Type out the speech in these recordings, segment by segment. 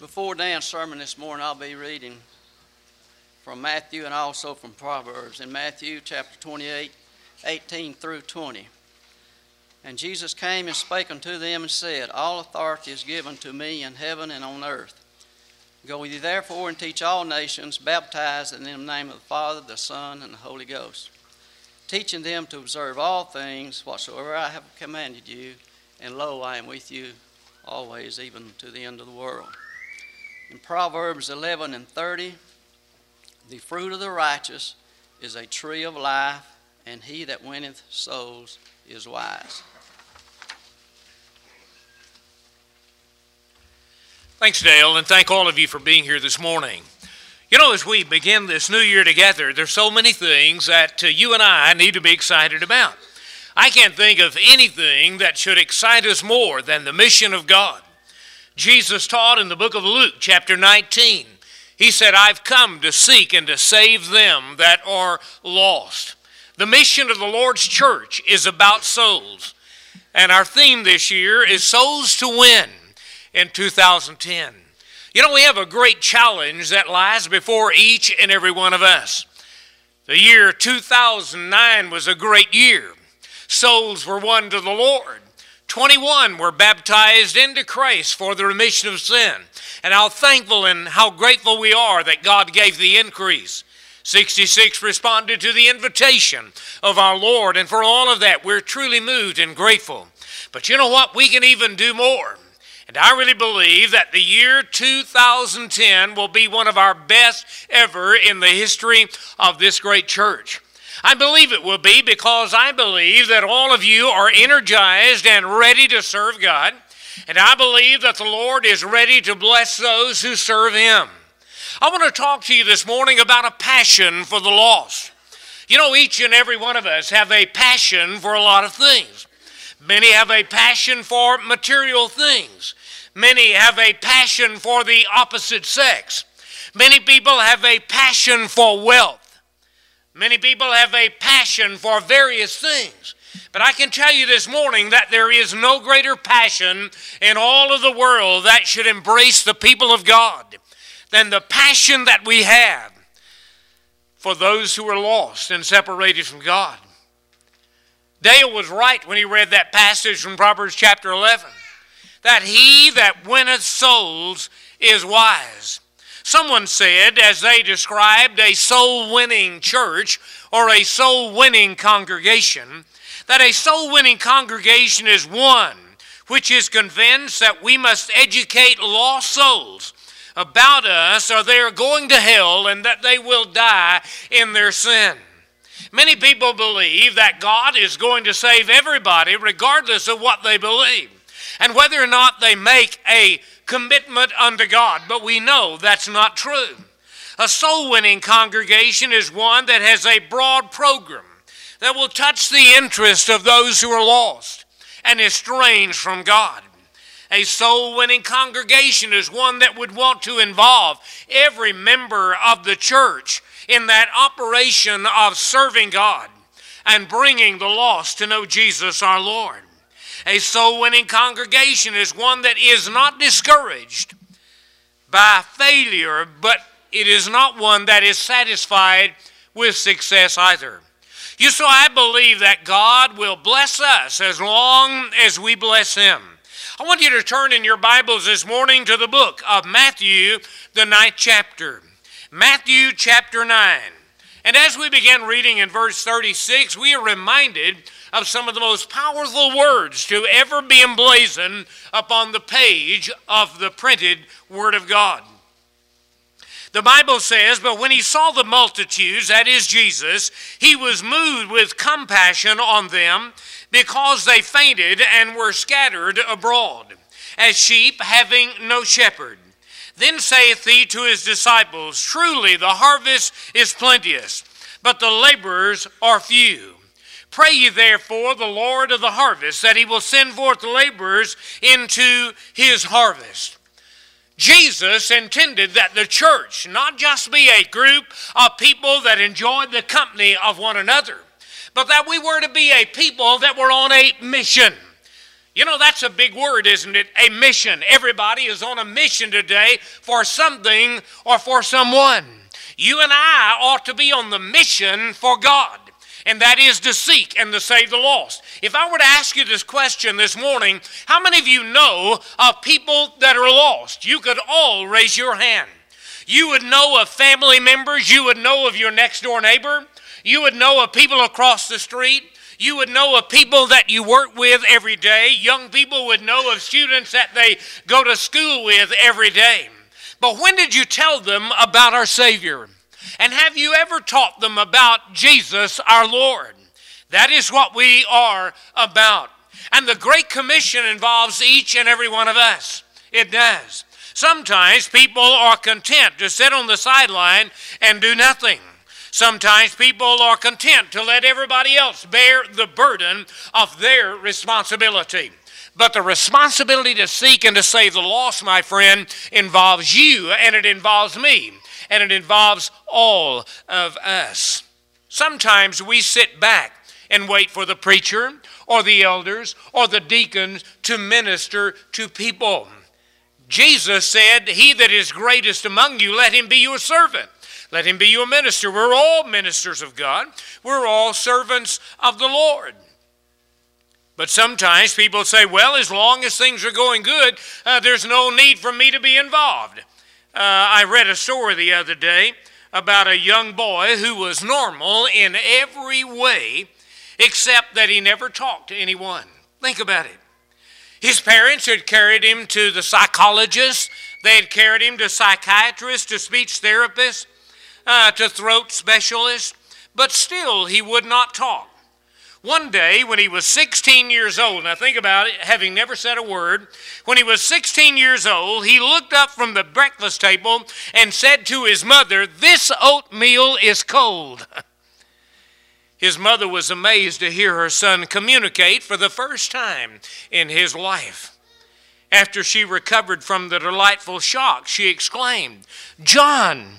Before Dan's sermon this morning, I'll be reading from Matthew and also from Proverbs. In Matthew chapter 28, 18 through 20. And Jesus came and spake unto them and said, All authority is given to me in heaven and on earth. Go ye therefore and teach all nations, baptize in the name of the Father, the Son, and the Holy Ghost, teaching them to observe all things whatsoever I have commanded you. And lo, I am with you always, even to the end of the world. In Proverbs 11 and 30, the fruit of the righteous is a tree of life, and he that winneth souls is wise. Thanks, Dale, and thank all of you for being here this morning. You know, as we begin this new year together, there's so many things that you and I need to be excited about. I can't think of anything that should excite us more than the mission of God. Jesus taught in the book of Luke, chapter 19. He said, I've come to seek and to save them that are lost. The mission of the Lord's church is about souls. And our theme this year is Souls to Win in 2010. You know, we have a great challenge that lies before each and every one of us. The year 2009 was a great year. Souls were won to the Lord. 21 were baptized into Christ for the remission of sin. And how thankful and how grateful we are that God gave the increase. 66 responded to the invitation of our Lord. And for all of that, we're truly moved and grateful. But you know what? We can even do more. And I really believe that the year 2010 will be one of our best ever in the history of this great church. I believe it will be because I believe that all of you are energized and ready to serve God. And I believe that the Lord is ready to bless those who serve Him. I want to talk to you this morning about a passion for the lost. You know, each and every one of us have a passion for a lot of things. Many have a passion for material things. Many have a passion for the opposite sex. Many people have a passion for wealth. Many people have a passion for various things. But I can tell you this morning that there is no greater passion in all of the world that should embrace the people of God than the passion that we have for those who are lost and separated from God. Dale was right when he read that passage from Proverbs chapter 11, that he that winneth souls is wise. Someone said, as they described a soul-winning church or a soul-winning congregation, that a soul-winning congregation is one which is convinced that we must educate lost souls about us or they are going to hell and that they will die in their sin. Many people believe that God is going to save everybody regardless of what they believe and whether or not they make a commitment unto God, but we know that's not true. A soul-winning congregation is one that has a broad program that will touch the interest of those who are lost and estranged from God. A soul-winning congregation is one that would want to involve every member of the church in that operation of serving God and bringing the lost to know Jesus our Lord. A soul-winning congregation is one that is not discouraged by failure, but it is not one that is satisfied with success either. So I believe that God will bless us as long as we bless Him. I want you to turn in your Bibles this morning to the book of Matthew, the 9th chapter. Matthew chapter 9. And as we begin reading in verse 36, we are reminded of some of the most powerful words to ever be emblazoned upon the page of the printed Word of God. The Bible says, but when he saw the multitudes, that is Jesus, he was moved with compassion on them because they fainted and were scattered abroad, as sheep having no shepherd. Then saith he to his disciples, truly the harvest is plenteous, but the laborers are few. Pray ye therefore the Lord of the harvest, that he will send forth laborers into his harvest. Jesus intended that the church not just be a group of people that enjoyed the company of one another, but that we were to be a people that were on a mission. You know, that's a big word, isn't it? A mission. Everybody is on a mission today for something or for someone. You and I ought to be on the mission for God, and that is to seek and to save the lost. If I were to ask you this question this morning, how many of you know of people that are lost? You could all raise your hand. You would know of family members. You would know of your next door neighbor. You would know of people across the street. You would know of people that you work with every day. Young people would know of students that they go to school with every day. But when did you tell them about our Savior? And have you ever taught them about Jesus our Lord? That is what we are about. And the Great Commission involves each and every one of us. It does. Sometimes people are content to sit on the sideline and do nothing. Sometimes people are content to let everybody else bear the burden of their responsibility. But the responsibility to seek and to save the lost, my friend, involves you, and it involves me, and it involves all of us. Sometimes we sit back and wait for the preacher or the elders or the deacons to minister to people. Jesus said, "He that is greatest among you, let him be your servant. Let him be your minister." We're all ministers of God. We're all servants of the Lord. But sometimes people say, well, as long as things are going good, there's no need for me to be involved. I read a story the other day about a young boy who was normal in every way except that he never talked to anyone. Think about it. His parents had carried him to the psychologist. They had carried him to psychiatrists, to speech therapists, to throat specialists, but still he would not talk. One day when he was 16 years old, now think about it, having never said a word, when he was 16 years old, he looked up from the breakfast table and said to his mother, "This oatmeal is cold." His mother was amazed to hear her son communicate for the first time in his life. After she recovered from the delightful shock, she exclaimed, John,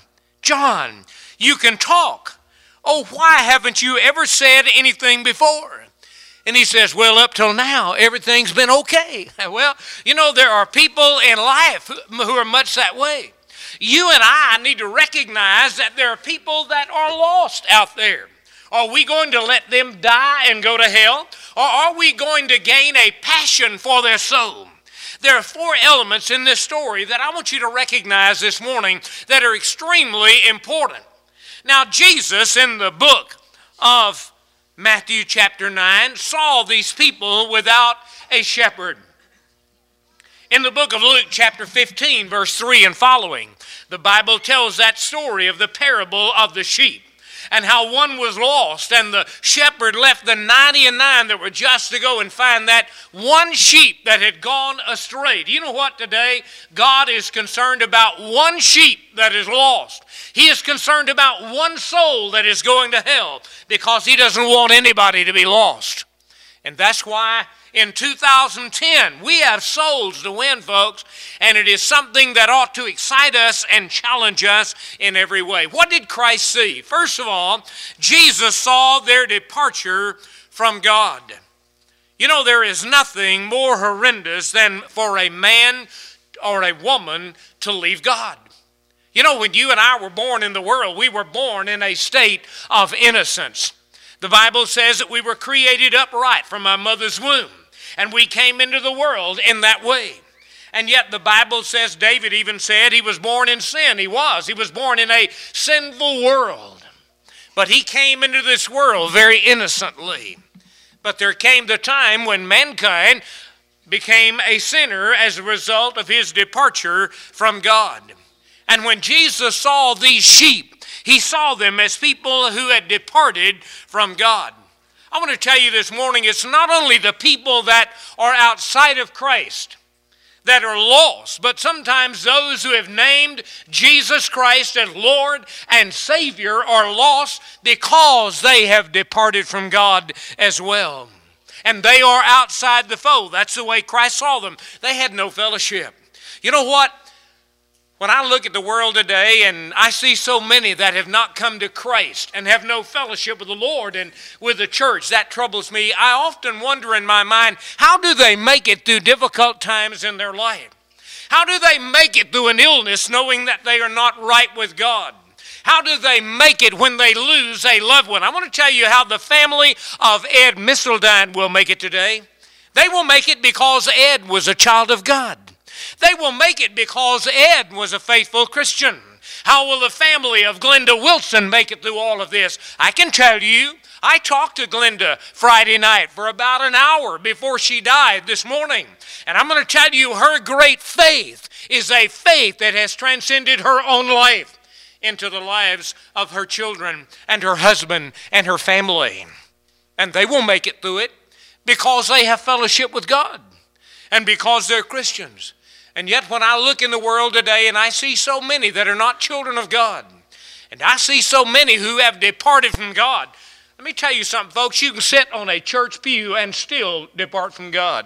you can talk. Oh, why haven't you ever said anything before?" And he says, "Well, up till now, everything's been okay." Well, you know, there are people in life who are much that way. You and I need to recognize that there are people that are lost out there. Are we going to let them die and go to hell? Or are we going to gain a passion for their soul? There are four elements in this story that I want you to recognize this morning that are extremely important. Now, Jesus, in the book of Matthew chapter 9, saw these people without a shepherd. In the book of Luke chapter 15, verse 3 and following, the Bible tells that story of the parable of the sheep and how one was lost, and the shepherd left the 99 that were just to go and find that one sheep that had gone astray. Do you know what today? God is concerned about one sheep that is lost. He is concerned about one soul that is going to hell because he doesn't want anybody to be lost. And that's why in 2010 we have souls to win, folks, and it is something that ought to excite us and challenge us in every way. What did Christ see? First of all, Jesus saw their departure from God. You know, there is nothing more horrendous than for a man or a woman to leave God. You know, when you and I were born in the world, we were born in a state of innocence. The Bible says that we were created upright from our mother's womb, and we came into the world in that way. And yet the Bible says, David even said he was born in sin. He was born in a sinful world. But he came into this world very innocently. But there came the time when mankind became a sinner as a result of his departure from God. And when Jesus saw these sheep, he saw them as people who had departed from God. I want to tell you this morning, it's not only the people that are outside of Christ that are lost, but sometimes those who have named Jesus Christ as Lord and Savior are lost because they have departed from God as well. And they are outside the fold. That's the way Christ saw them. They had no fellowship. You know what? When I look at the world today and I see so many that have not come to Christ and have no fellowship with the Lord and with the church, that troubles me. I often wonder in my mind, how do they make it through difficult times in their life? How do they make it through an illness knowing that they are not right with God? How do they make it when they lose a loved one? I want to tell you how the family of Ed Missildine will make it today. They will make it because Ed was a child of God. They will make it because Ed was a faithful Christian. How will the family of Glenda Wilson make it through all of this? I can tell you, I talked to Glenda Friday night for about an hour before she died this morning. And I'm going to tell you, her great faith is a faith that has transcended her own life into the lives of her children and her husband and her family. And they will make it through it because they have fellowship with God and because they're Christians. And yet when I look in the world today and I see so many that are not children of God, and I see so many who have departed from God, let me tell you something, folks, you can sit on a church pew and still depart from God.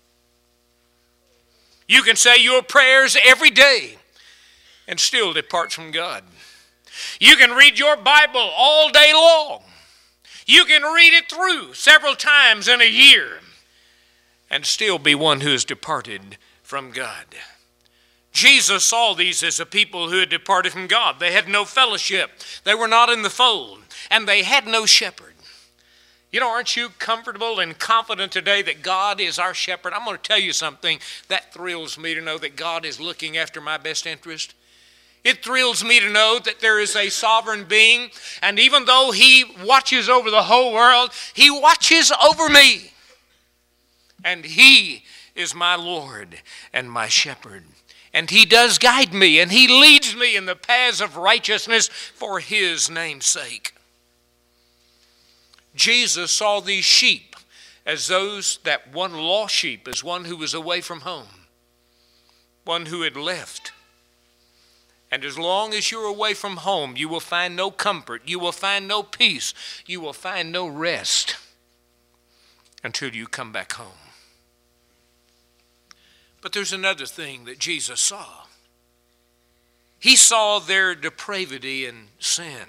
You can say your prayers every day and still depart from God. You can read your Bible all day long. You can read it through several times in a year and still be one who has departed from God. Jesus saw these as a people who had departed from God. They had no fellowship. They were not in the fold, and they had no shepherd. You know, aren't you comfortable and confident today that God is our shepherd? I'm going to tell you something that thrills me to know that God is looking after my best interest. It thrills me to know that there is a sovereign being, and even though He watches over the whole world, He watches over me. And He is my Lord and my shepherd. And He does guide me, and He leads me in the paths of righteousness for His name's sake. Jesus saw these sheep as those, that one lost sheep, as one who was away from home, one who had left. And as long as you're away from home, you will find no comfort, you will find no peace, you will find no rest until you come back home. But there's another thing that Jesus saw. He saw their depravity and sin.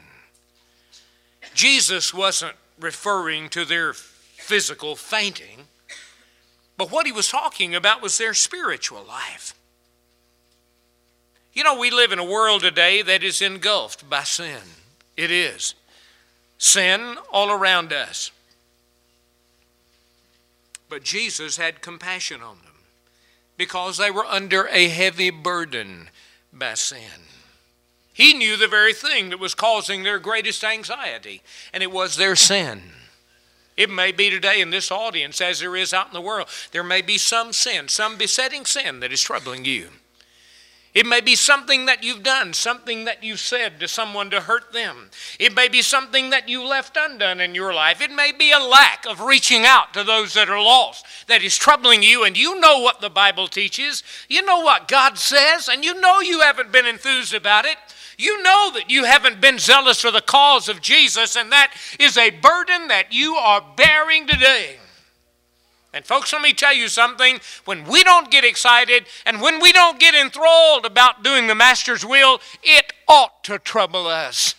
Jesus wasn't referring to their physical fainting, but what He was talking about was their spiritual life. You know, we live in a world today that is engulfed by sin. It is. Sin all around us. But Jesus had compassion on them because they were under a heavy burden by sin. He knew the very thing that was causing their greatest anxiety, and it was their sin. It may be today in this audience, as there is out in the world, there may be some sin, some besetting sin that is troubling you. It may be something that you've done, something that you've said to someone to hurt them. It may be something that you left undone in your life. It may be a lack of reaching out to those that are lost that is troubling you, and you know what the Bible teaches. You know what God says, and you know you haven't been enthused about it. You know that you haven't been zealous for the cause of Jesus, and that is a burden that you are bearing today. And folks, let me tell you something. When we don't get excited and when we don't get enthralled about doing the Master's will, it ought to trouble us.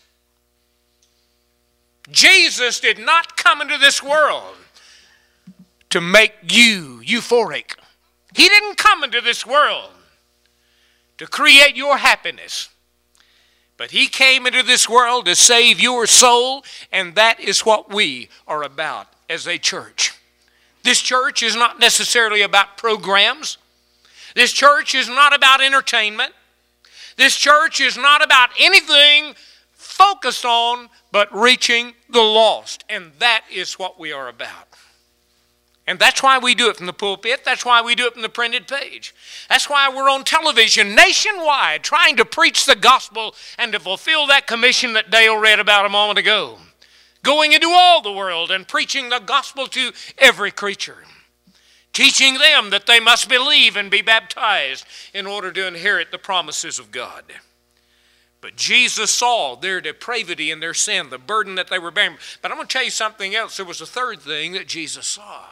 Jesus did not come into this world to make you euphoric. He didn't come into this world to create your happiness. But He came into this world to save your soul, and that is what we are about as a church. This church is not necessarily about programs. This church is not about entertainment. This church is not about anything focused on but reaching the lost. And that is what we are about. And that's why we do it from the pulpit. That's why we do it from the printed page. That's why we're on television nationwide trying to preach the gospel and to fulfill that commission that Dale read about a moment ago. Going into all the world and preaching the gospel to every creature. Teaching them that they must believe and be baptized in order to inherit the promises of God. But Jesus saw their depravity and their sin, the burden that they were bearing. But I'm going to tell you something else. There was a third thing that Jesus saw.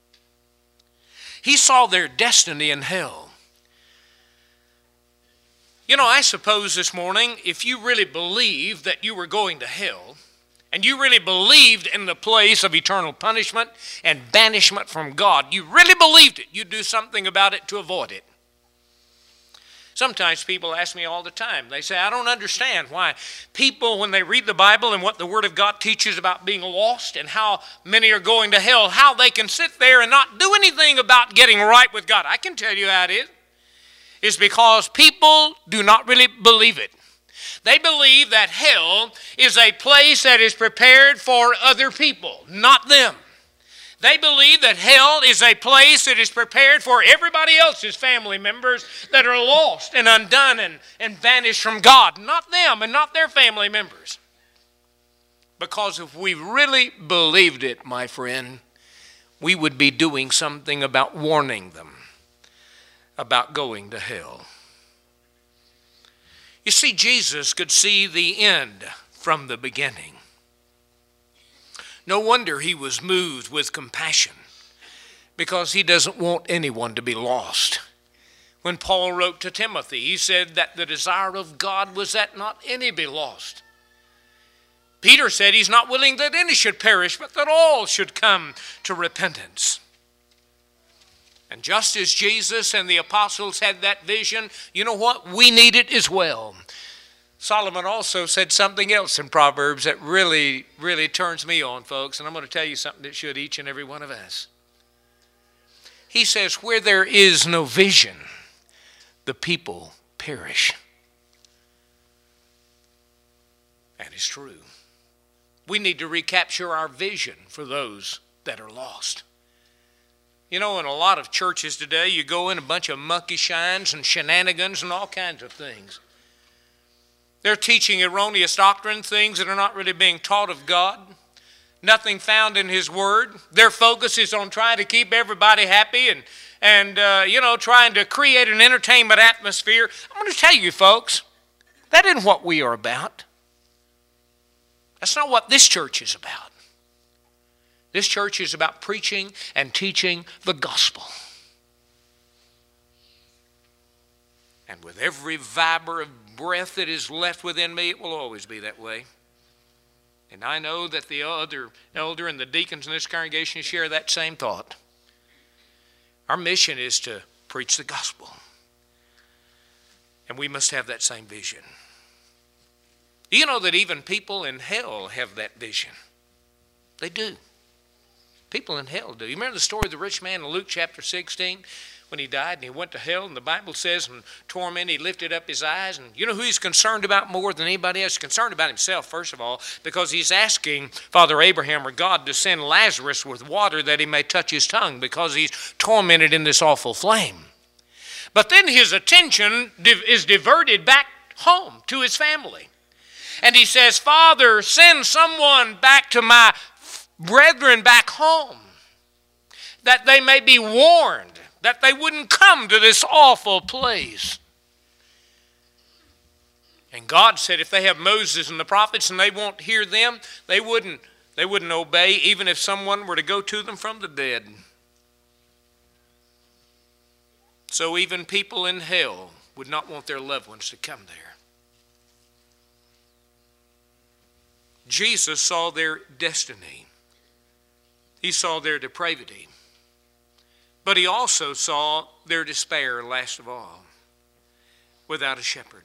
He saw their destiny in hell. You know, I suppose this morning, if you really believed that you were going to hell, and you really believed in the place of eternal punishment and banishment from God, you really believed it, you'd do something about it to avoid it. Sometimes people ask me all the time, they say, I don't understand why people, when they read the Bible and what the Word of God teaches about being lost and how many are going to hell, how they can sit there and not do anything about getting right with God. I can tell you how it is. It's because people do not really believe it. They believe that hell is a place that is prepared for other people, not them. They believe that hell is a place that is prepared for everybody else's family members that are lost and undone and vanished from God, not them and not their family members. Because if we really believed it, my friend, we would be doing something about warning them about going to hell. You see, Jesus could see the end from the beginning. No wonder he was moved with compassion, because he doesn't want anyone to be lost. When Paul wrote to Timothy, he said that the desire of God was that not any be lost. Peter said he's not willing that any should perish, but that all should come to repentance. And just as Jesus and the apostles had that vision, you know what? We need it as well. Solomon also said something else in Proverbs that really, really turns me on, folks. And I'm going to tell you something that should each and every one of us. He says, where there is no vision, the people perish. That is true. We need to recapture our vision for those that are lost. You know, in a lot of churches today, you go in a bunch of monkey shines and shenanigans and all kinds of things. They're teaching erroneous doctrine, things that are not really being taught of God. Nothing found in His Word. Their focus is on trying to keep everybody happy and trying to create an entertainment atmosphere. I'm going to tell you, folks, that isn't what we are about. That's not what this church is about. This church is about preaching and teaching the gospel. And with every fiber of breath that is left within me, it will always be that way. And I know that the other elder and the deacons in this congregation share that same thought. Our mission is to preach the gospel. And we must have that same vision. Do you know that even people in hell have that vision? They do. People in hell do. You remember the story of the rich man in Luke chapter 16? When he died and he went to hell, and the Bible says in torment he lifted up his eyes. And you know who he's concerned about more than anybody else? He's concerned about himself, first of all, because he's asking Father Abraham or God to send Lazarus with water that he may touch his tongue, because he's tormented in this awful flame. But then his attention is diverted back home to his family. And he says, Father, send someone back to my brethren back home, that they may be warned, that they wouldn't come to this awful place. And God said if they have Moses and the prophets and they won't hear them, they wouldn't obey, even if someone were to go to them from the dead. So even people in hell would not want their loved ones to come there. Jesus saw their destiny. He saw their depravity. But he also saw their despair, last of all, without a shepherd.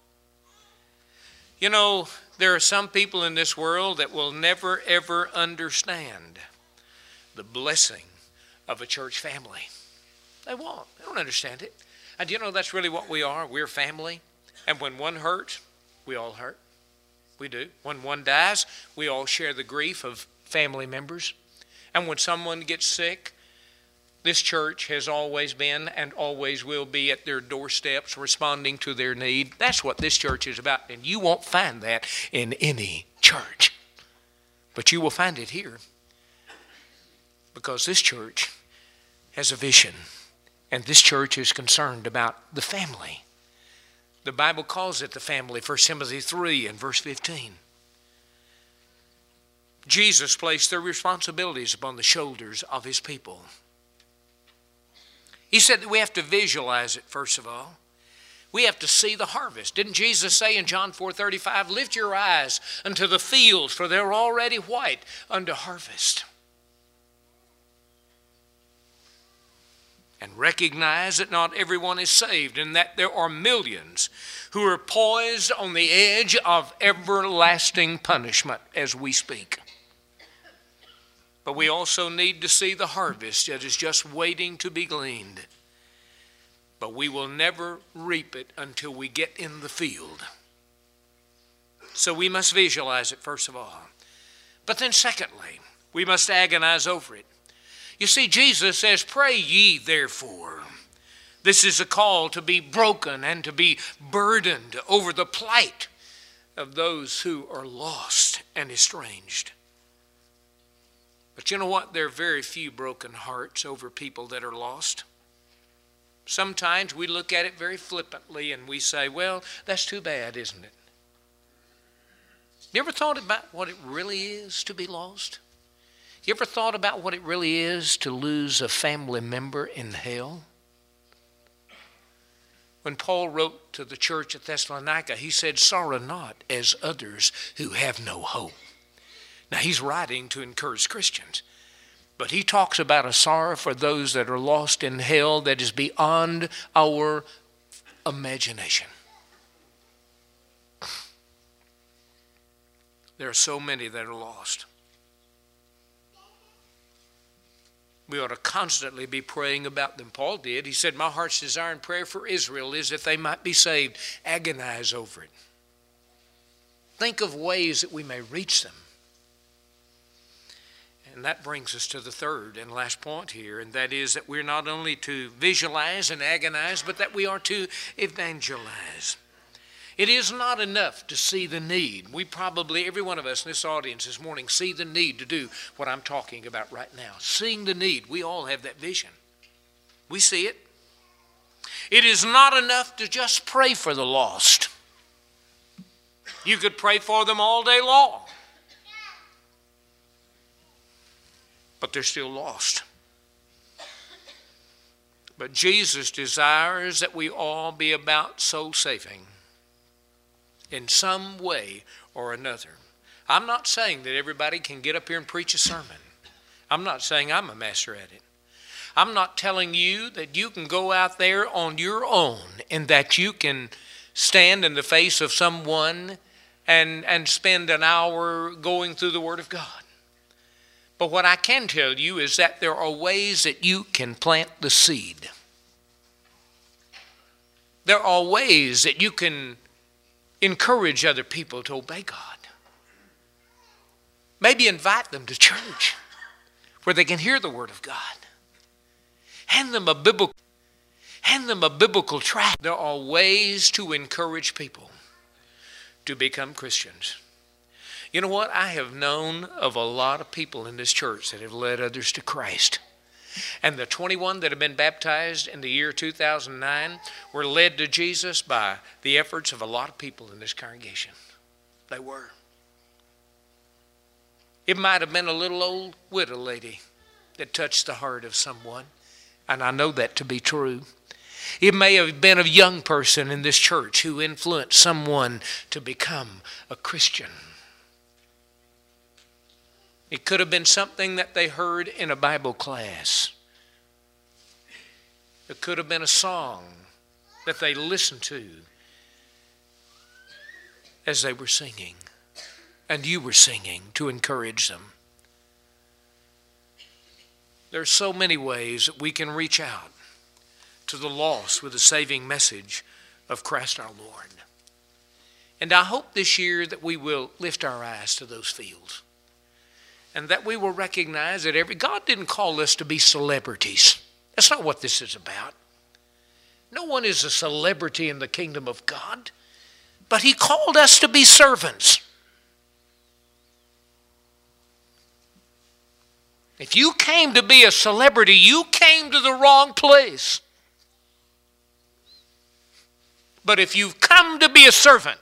You know, there are some people in this world that will never, ever understand the blessing of a church family. They won't. They don't understand it. And you know, that's really what we are. We're family. And when one hurts, we all hurt. We do. When one dies, we all share the grief of family members. And when someone gets sick, this church has always been and always will be at their doorsteps responding to their need. That's what this church is about. And you won't find that in any church. But you will find it here. Because this church has a vision. And this church is concerned about the family. The Bible calls it the family, 1 Timothy 3 and verse 15. Jesus placed their responsibilities upon the shoulders of his people. He said that we have to visualize it, first of all. We have to see the harvest. Didn't Jesus say in John 4:35, lift your eyes unto the fields, for they're already white unto harvest. And recognize that not everyone is saved, and that there are millions who are poised on the edge of everlasting punishment as we speak. But we also need to see the harvest that is just waiting to be gleaned. But we will never reap it until we get in the field. So we must visualize it first of all. But then secondly, we must agonize over it. You see, Jesus says, pray ye therefore. This is a call to be broken and to be burdened over the plight of those who are lost and estranged. But you know what? There are very few broken hearts over people that are lost. Sometimes we look at it very flippantly and we say, well, that's too bad, isn't it? You ever thought about what it really is to be lost? You ever thought about what it really is to lose a family member in hell? When Paul wrote to the church at Thessalonica, he said, sorrow not as others who have no hope. Now he's writing to encourage Christians, but he talks about a sorrow for those that are lost in hell that is beyond our imagination. There are so many that are lost. We ought to constantly be praying about them. Paul did. He said, my heart's desire and prayer for Israel is that they might be saved. Agonize over it. Think of ways that we may reach them. And that brings us to the third and last point here, and that is that we're not only to visualize and agonize, but that we are to evangelize. It is not enough to see the need. We probably, every one of us in this audience this morning, see the need to do what I'm talking about right now. Seeing the need. We all have that vision. We see it. It is not enough to just pray for the lost. You could pray for them all day long, but they're still lost. But Jesus desires that we all be about soul saving in some way or another. I'm not saying that everybody can get up here and preach a sermon. I'm not saying I'm a master at it. I'm not telling you that you can go out there on your own and that you can stand in the face of someone and spend an hour going through the Word of God. But what I can tell you is that there are ways that you can plant the seed. There are ways that you can encourage other people to obey God. Maybe invite them to church where they can hear the Word of God. Hand them a biblical tract. There are ways to encourage people to become Christians. You know what? I have known of a lot of people in this church that have led others to Christ. And the 21 that have been baptized in the year 2009 were led to Jesus by the efforts of a lot of people in this congregation. They were. It might have been a little old widow lady that touched the heart of someone, and I know that to be true. It may have been a young person in this church who influenced someone to become a Christian. It could have been something that they heard in a Bible class. It could have been a song that they listened to as they were singing, and you were singing to encourage them. There are so many ways that we can reach out to the lost with the saving message of Christ our Lord. And I hope this year that we will lift our eyes to those fields. And that we will recognize that God didn't call us to be celebrities. That's not what this is about. No one is a celebrity in the kingdom of God. But He called us to be servants. If you came to be a celebrity, you came to the wrong place. But if you've come to be a servant,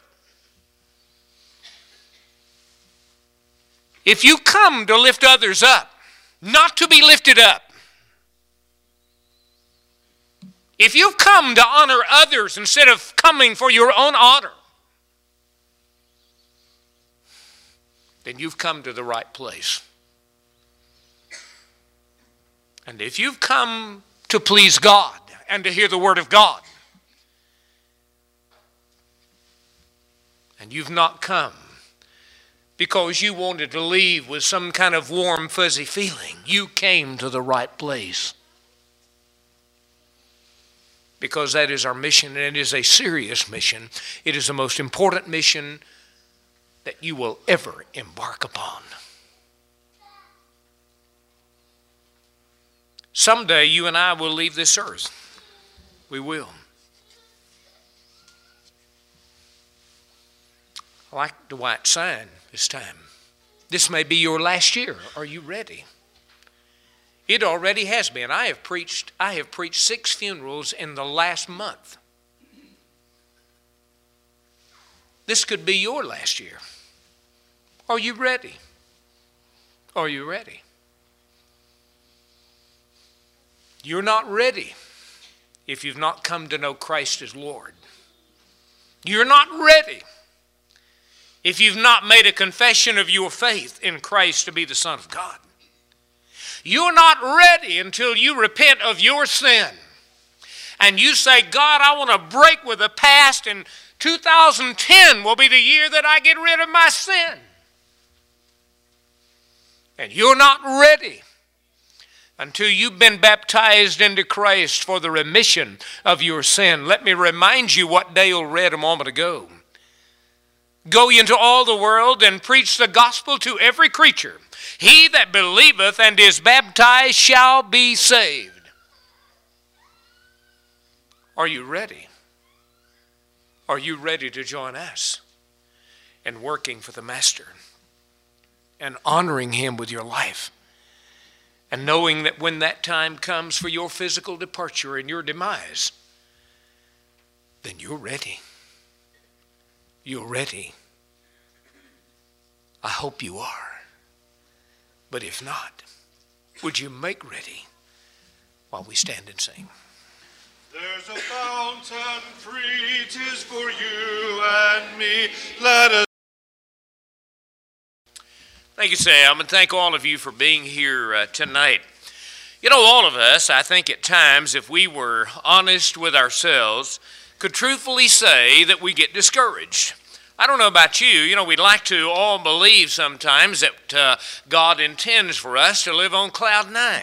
if you come to lift others up, not to be lifted up, if you've come to honor others instead of coming for your own honor, then you've come to the right place. And if you've come to please God and to hear the Word of God, and you've not come because you wanted to leave with some kind of warm, fuzzy feeling, you came to the right place. Because that is our mission, and it is a serious mission. It is the most important mission that you will ever embark upon. Someday you and I will leave this earth. We will. I like the white sign this time. This may be your last year. Are you ready? It already has been. I have preached 6 funerals in the last month. This could be your last year. Are you ready? Are you ready? You're not ready if you've not come to know Christ as Lord. You're not ready if you've not made a confession of your faith in Christ to be the Son of God. You're not ready until you repent of your sin and you say, God, I want to break with the past, and 2010 will be the year that I get rid of my sin. And you're not ready until you've been baptized into Christ for the remission of your sin. Let me remind you what Dale read a moment ago. Go ye into all the world and preach the gospel to every creature. He that believeth and is baptized shall be saved. Are you ready? Are you ready to join us in working for the Master and honoring Him with your life? And knowing that when that time comes for your physical departure and your demise, then you're ready. You're ready. I hope you are. But if not, would you make ready while we stand and sing? There's a fountain free, 'tis for you and me. Let us. Thank you, Sam, and thank all of you for being here tonight. You know, all of us, I think at times, if we were honest with ourselves, could truthfully say that we get discouraged. I don't know about you. You know, we'd like to all believe sometimes that God intends for us to live on cloud 9.